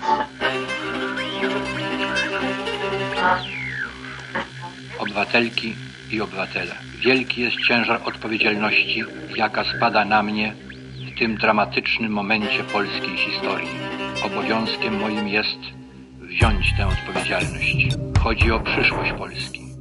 Obywatelki i obywatele, wielki jest ciężar odpowiedzialności, jaka spada na mnie w tym dramatycznym momencie polskiej historii. Obowiązkiem moim jest wziąć tę odpowiedzialność. Chodzi o przyszłość Polski.